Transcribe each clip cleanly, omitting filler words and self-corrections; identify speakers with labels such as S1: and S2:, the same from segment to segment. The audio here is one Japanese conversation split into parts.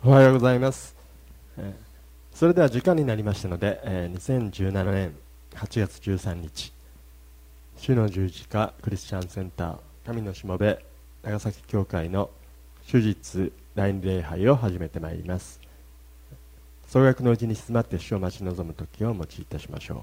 S1: おはようございます。それでは時間になりましたので、2017年8月13日主の十字架クリスチャンセンター神のしもべ長崎教会の主日第二礼拝を始めてまいります。総額のうちに静まって主を待ち望む時をお持ちいたしましょう。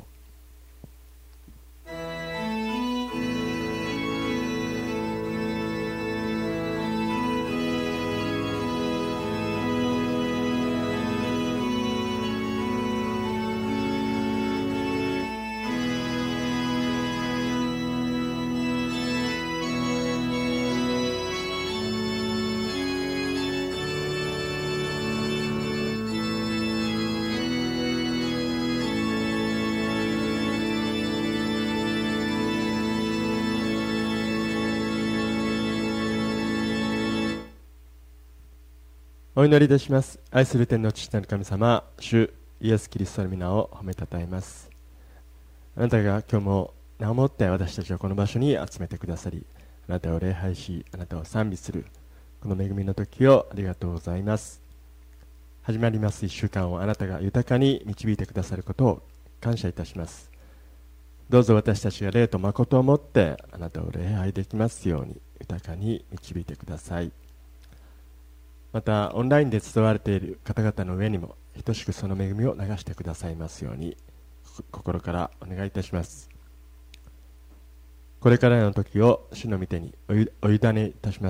S1: お祈りいたします。愛する天の父なる神様、主イエス・キリストの皆を褒めたたえます。あなたが今日も名をもって私たちをこの場所に集めてくださり、あなたを礼拝し、あなたを賛美するこの恵みの時をありがとうございます。始まります1週間をあなたが豊かに導いてくださることを感謝いたします。どうぞ私たちが霊と誠をもってあなたを礼拝できますように豊かに導いてください。またオンラインで伝われている方々の上にも等しくその恵みを流してくださいますように心からお願いいたします。これからの時を主の御手にお委ねいたします。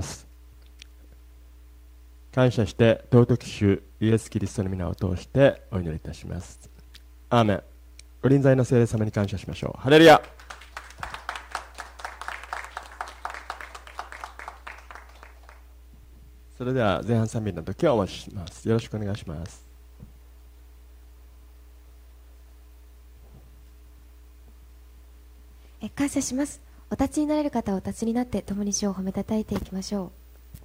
S1: 感謝して尊き主イエス・キリストの皆を通してお祈りいたします。アーメン。ご臨在の聖霊様に感謝しましょう。ハレルヤ。それでは前半賛美の時をお待ちします。よろしくお願いします。
S2: 感謝します。お立ちになれる方はお立ちになって共に主を褒めたたえていきましょう。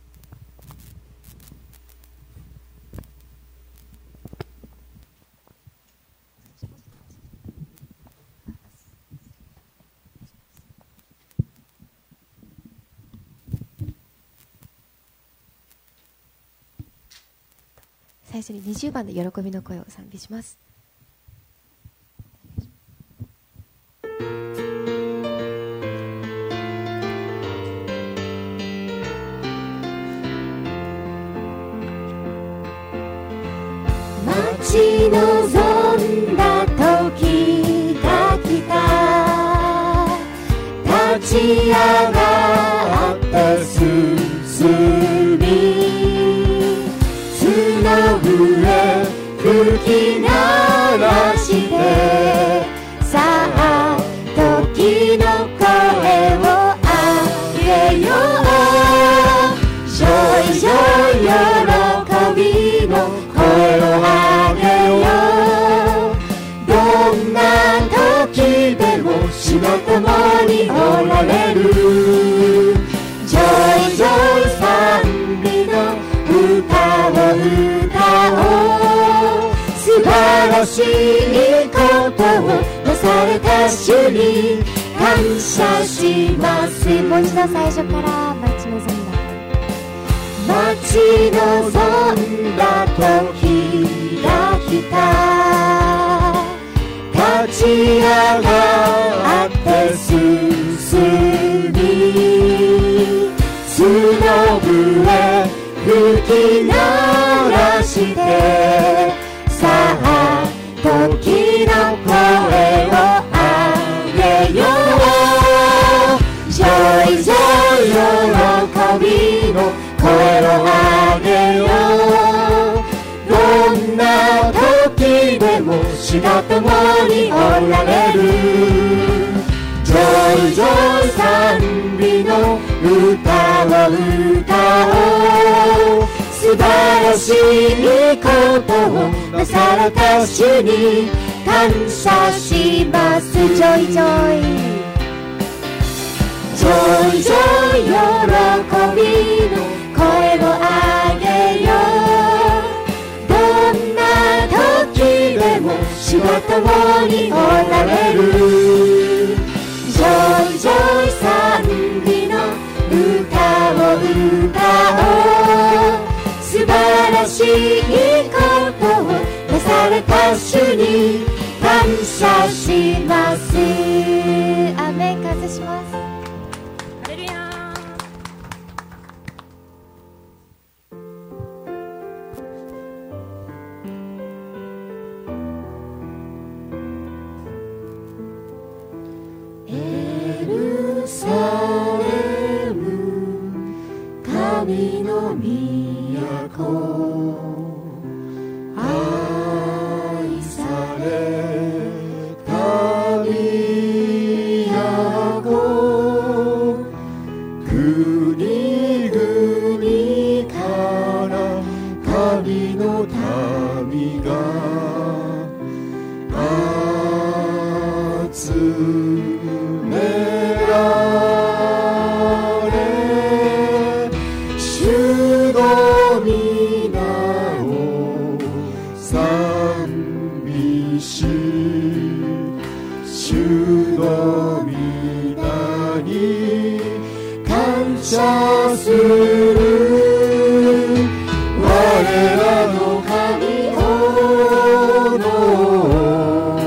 S2: 最初に20番で喜びの声を賛美します。
S3: 待ち望んだ時が来た、立ち上がって進み、の上吹き鳴らして、さあ時の声を上げよう、ジョイジョイ喜びの声を上げよう、どんな時でも主が共におられる、ジョイジョイ賛美の歌を歌おう、素晴らしいことをなされた主に感謝します。もう一度最初から待ち望んだ時が来た、立ち上がって進み、巣の上吹き鳴らして、さあ時の声を上げよう、ジョイジョイ喜びの声を上げよう、どんな時でも主が共におられる、ジョイジョイ賛美の歌を歌おう、素晴らしいことをなされた主に感謝します。ジョイジョイジョイジョイ喜びの声を上げよう、どんな時でも主が共におられる、ジョイジョイ賛美の歌を歌おう、素晴らしいた主に感謝します。
S2: アーメン。感謝します。
S4: ハレルヤ。
S3: エルサレム神の都、愛された都、国々から神の民が集められ、主の皆を賛美し、主の皆に感謝する。我らの神王の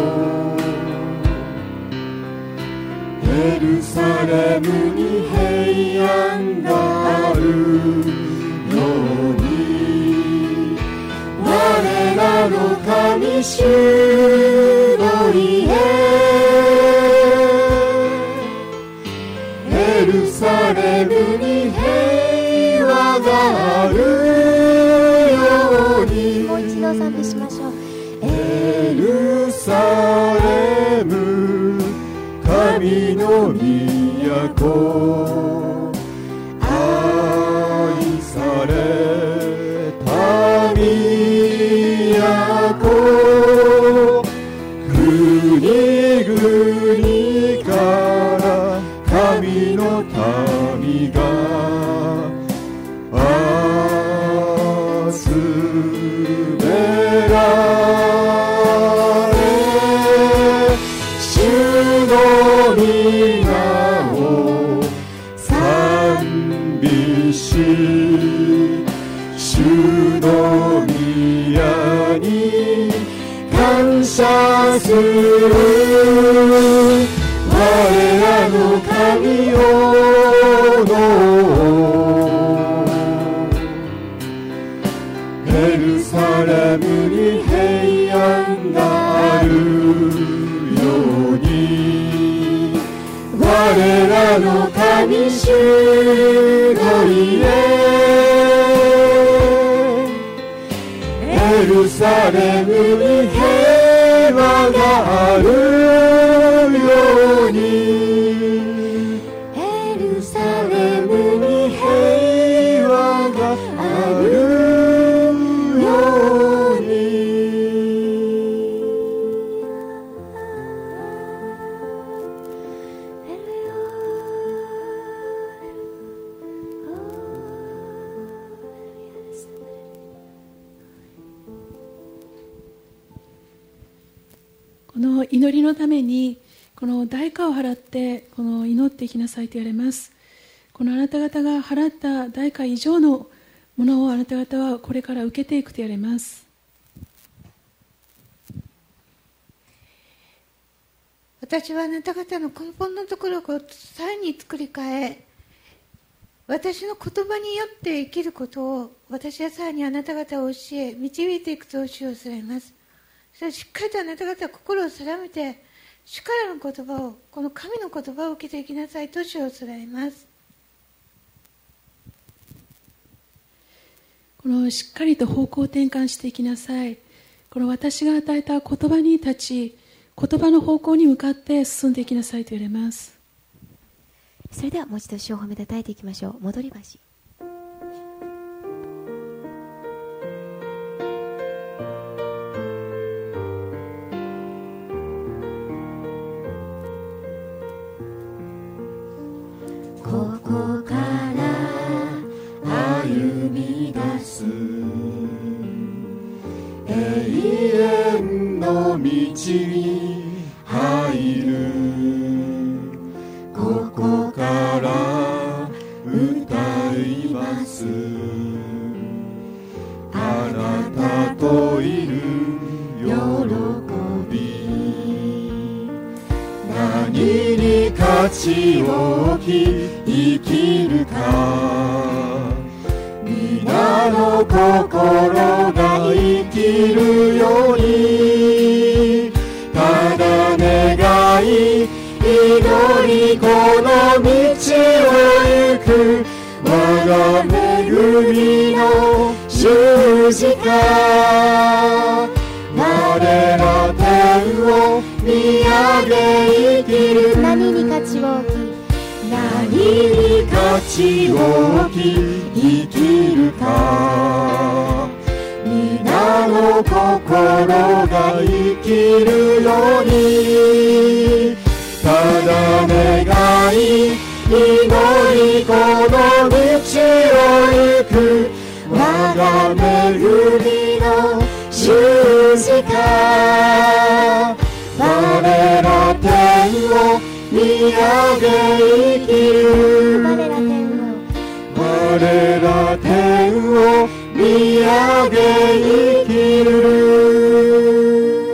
S3: エルサレムに平安があるように、我らの神主の家、エルサレムに平和があるように。
S2: もう一度賛美しましょう。
S3: エルサレム神の都、愛された都、国々から神の民が集められ、主の皆を賛美し、主の宮に感謝する。我らの神王のエルサレムに平安があるように、我らの神主の家、エルサレムに平和があるように、エルサレムに平和があるように。
S4: この祈りのためにこの代価を払ってこの祈っていきなさいと言われます。このあなた方が払った代価以上のものをあなた方はこれから受けていくと言われます。
S5: 私はあなた方の根本のところをさらに作り変え、私の言葉によって生きることを私はさらにあなた方を教え導いていくと主をされます。それしっかりとあなた方は心を定めて主からの言葉を、この神の言葉を受けていきなさいと主をされます。
S4: このしっかりと方向転換していきなさい。この私が与えた言葉に立ち、言葉の方向に向かって進んでいきなさいと言われます。
S2: それではもう一度主を褒めたたえていきましょう。戻り橋。
S3: ここから歩み出す永遠の道に入る。ここから歌います。あなたといるよに価値を置き生きるか。皆の心が生きるように、ただ願い祈りこの道を行く。我が恵みの十字架。我ら天を見上げ生きる。
S2: 何に価値を置き、
S3: 何に価値を置き生きるか。皆の心が生きるように、ただ願い祈りこの道を行く。我が恵みの十字架。我ら天を見上げ生きる。
S2: 我ら天を
S3: 我ら天を見上げ生きる。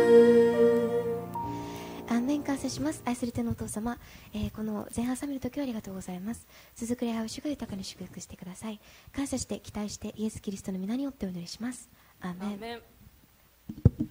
S2: アーメン。感謝します。愛する天のお父様、この前半冷める時はありがとうございます。続く礼拝を主が豊かに祝福してください。感謝して期待してイエス・キリストの皆によってお祈りします。アーメン。